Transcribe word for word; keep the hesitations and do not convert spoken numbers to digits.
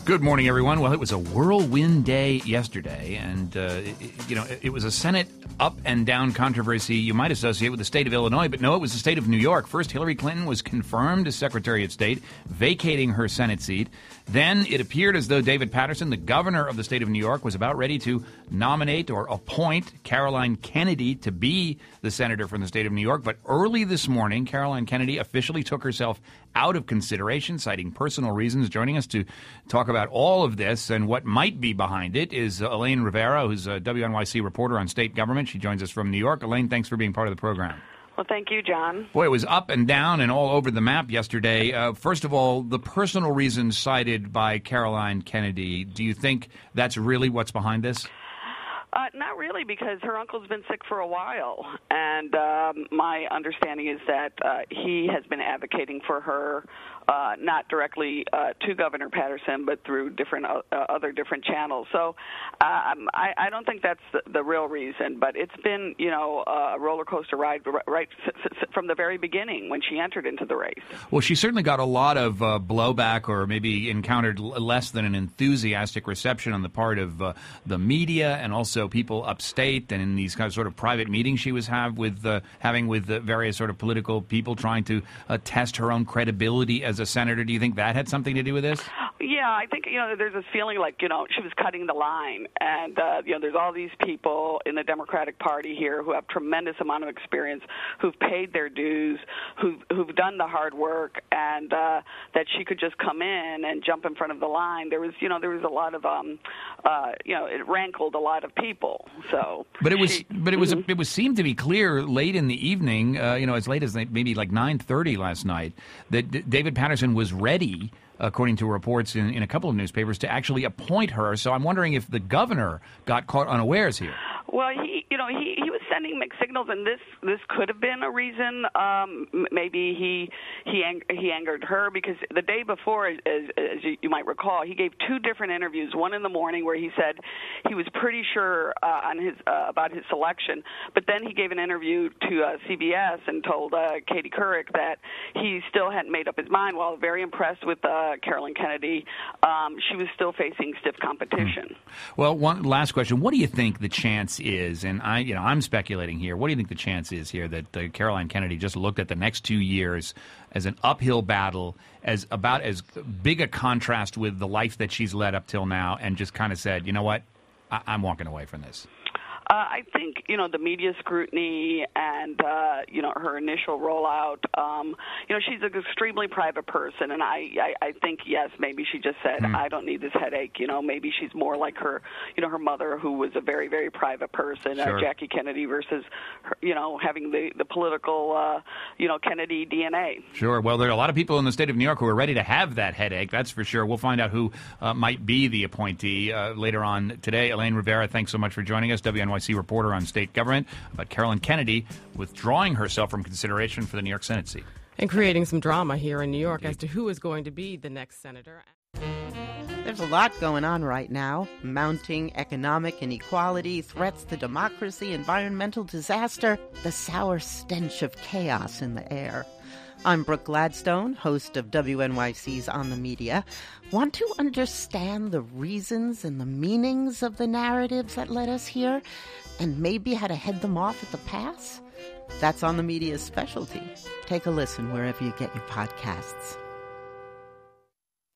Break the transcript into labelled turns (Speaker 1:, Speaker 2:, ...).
Speaker 1: Good morning, everyone. Well, it was a whirlwind day yesterday, and, uh, it, you know, it was a Senate up and down controversy you might associate with the state of Illinois, but no, it was the state of New York. First, Hillary Clinton was confirmed as Secretary of State, vacating her Senate seat. Then it appeared as though David Paterson, the governor of the state of New York, was about ready to nominate or appoint Caroline Kennedy to be the senator from the state of New York. But early this morning, Caroline Kennedy officially took herself out of consideration, citing personal reasons. Joining us to talk about all of this and what might be behind it is Elaine Rivera, who's a W N Y C reporter on state government. She joins us from New York. Elaine, thanks for being part of the program.
Speaker 2: Well, thank you, John.
Speaker 1: Boy, it was up and down and all over the map yesterday. Uh, first of all, the personal reasons cited by Caroline Kennedy, do you think that's really what's behind this?
Speaker 2: Uh, not really, because her uncle's been sick for a while, and um, my understanding is that uh, he has been advocating for her, uh, not directly uh, to Governor Paterson, but through different uh, other different channels. So um, I, I don't think that's the, the real reason, but it's been, you know, a roller coaster ride right from the very beginning when she entered into the race.
Speaker 1: Well, she certainly got a lot of uh, blowback, or maybe encountered l- less than an enthusiastic reception on the part of uh, the media and also people upstate, and in these kind of sort of private meetings she was have with uh, having with uh, various sort of political people trying to uh, test her own credibility as a senator. Do you think that had something to do with this?
Speaker 2: Yeah, I think, you know, there's this feeling like, you know, she was cutting the line. And, uh, you know, there's all these people in the Democratic Party here who have tremendous amount of experience, who've paid their dues, who've, who've done the hard work, and uh, that she could just come in and jump in front of the line. There was, you know, there was a lot of, um, uh, you know, it rankled a lot of people. So,
Speaker 1: but it was,
Speaker 2: she,
Speaker 1: but it was,
Speaker 2: mm-hmm.
Speaker 1: it was seemed to be clear late in the evening, uh, you know, as late as maybe like nine thirty last night, that D- David Paterson was ready, according to reports in, in a couple of newspapers, to actually appoint her. So I'm wondering if the governor got caught unawares here.
Speaker 2: Well, he, you know, he, he was sending mixed signals, and this this could have been a reason. Um, maybe he he ang- he angered her, because the day before, as, as you, you might recall, he gave two different interviews. One in the morning where he said he was pretty sure uh, on his uh, about his selection, but then he gave an interview to uh, C B S and told uh, Katie Couric that he still hadn't made up his mind. While very impressed with uh, Caroline Kennedy, um, she was still facing stiff competition.
Speaker 1: Hmm. Well, one last question: what do you think the chance is, and I, you know, I'm speculating here, what do you think the chance is here that uh, Caroline Kennedy just looked at the next two years as an uphill battle, as about as big a contrast with the life that she's led up till now, and just kind of said, you know what, I- I'm walking away from this?
Speaker 2: Uh, I think, you know, the media scrutiny and, uh, you know, her initial rollout, um, you know, she's an extremely private person, and I, I, I think, yes, maybe she just said, mm. I don't need this headache. You know, maybe she's more like her, you know, her mother, who was a very, very private person,
Speaker 1: sure.
Speaker 2: uh, Jackie Kennedy, versus, her, you know, having the, the political, uh, you know, Kennedy D N A.
Speaker 1: Sure. Well, there are a lot of people in the state of New York who are ready to have that headache, that's for sure. We'll find out who uh, might be the appointee uh, later on today. Elaine Rivera, thanks so much for joining us. W N Y C reporter on state government, about Caroline Kennedy withdrawing herself from consideration for the New York Senate seat.
Speaker 3: And creating some drama here in New York as to who is going to be the next senator.
Speaker 4: There's a lot going on right now. Mounting economic inequality, threats to democracy, environmental disaster, the sour stench of chaos in the air. I'm Brooke Gladstone, host of W N Y C's On the Media. Want to understand the reasons and the meanings of the narratives that led us here, and maybe how to head them off at the pass? That's On the Media's specialty. Take a listen wherever you get your podcasts.